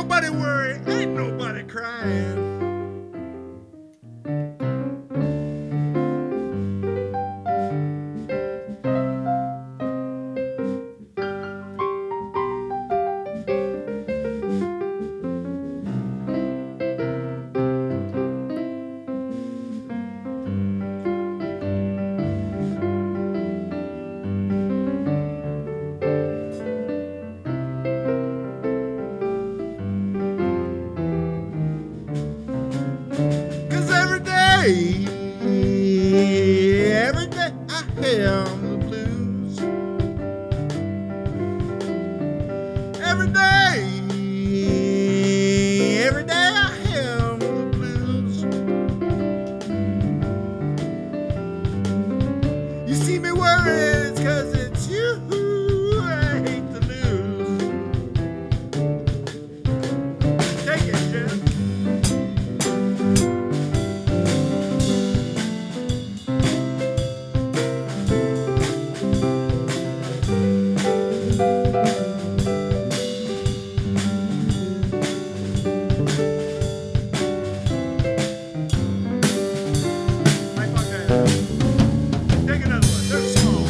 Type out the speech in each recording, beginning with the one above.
nobody worry, ain't nobody crying. Every day I have the blues. Every day I have the blues. You see me worried, it's 'cause it's you I hate to lose. Take it, Jeff. Take another one. They're small.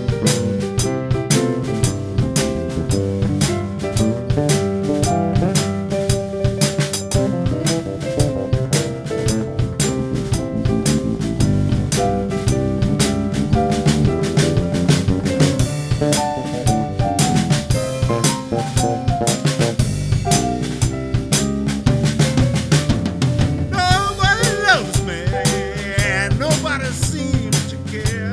Nobody loves me, and nobody seems to care.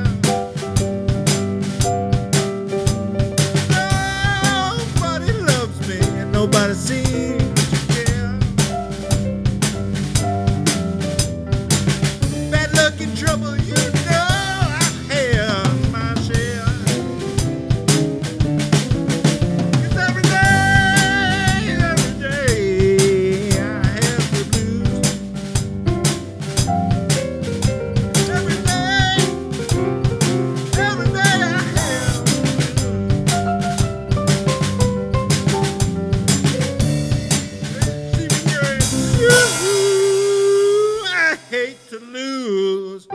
Nobody loves me, and nobody seems to care. Bad luck and trouble, you know I've had my share. 'Cause every day I have the blues. Every day I have the blues. See me girl, you I hate to lose.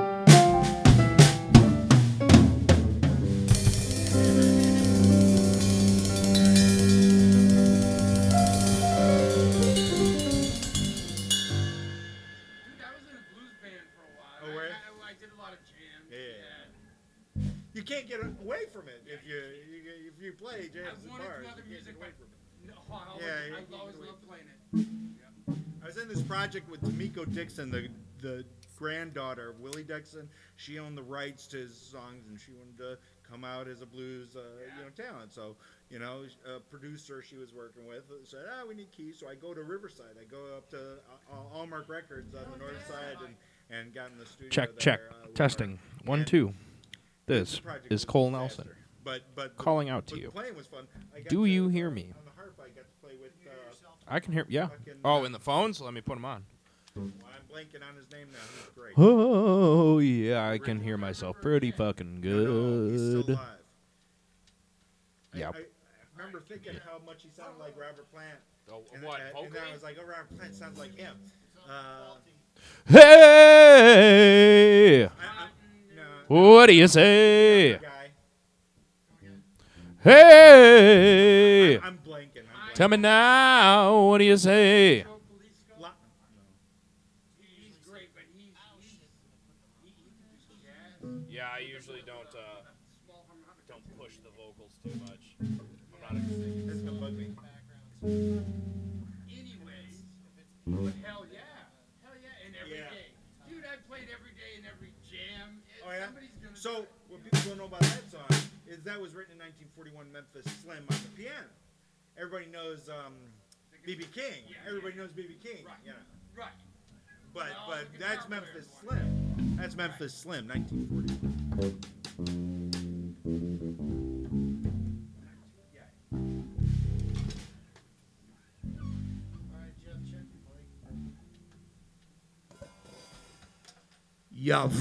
Dude, I was in a blues band for a while. Oh, were you? I did a lot of jams. Yeah. You can't get away from it if you play jams I and wanted bars. to do other You can't music, get away but from it. no, Yeah, you I can't always get away loved from playing it. I was in this project with D'Amico Dixon, the granddaughter of Willie Dixon. She owned the rights to his songs, and she wanted to come out as a blues talent. So, a producer she was working with said, we need keys. So I go to Riverside. I go up to Allmark Records on the north side and got in the studio Check, there, check. with Testing. Mark. 1, And 2. the This project is was a Cole disaster. Nelson. But calling out to but you. Playing was fun. I got Do to, you hear me? On the harp, I got to play with. I can hear. Yeah. Fucking, Oh, in the phones? Let me put them on. well, I'm blanking on his name now. He's great. Oh, yeah. I can hear myself pretty fucking No, he's still good. alive. Yep. I remember thinking how much he sounded like Robert Plant. Oh, And, what? and then I was like, Robert Plant sounds like him. Hey! No, What do you say? guy. Hey! I'm blanking. Tell me now. What do you say? He's great, but he can do jazz. Yeah, I usually don't Small harmonica. don't push the vocals too much. I'm not a That's gonna bug me. Anyways, but hell yeah, and every Yeah. day, dude. I played every day in every jam. Oh yeah. Somebody's gonna. So what people don't know about that song is that was written in 1941 Memphis Slim on the piano. Everybody knows B.B. King. Yeah, Everybody yeah. knows B.B. King. Right. Yeah. Right. But No, but the that's guitar Memphis player Slim. That's Memphis Slim, 1941. Yeah.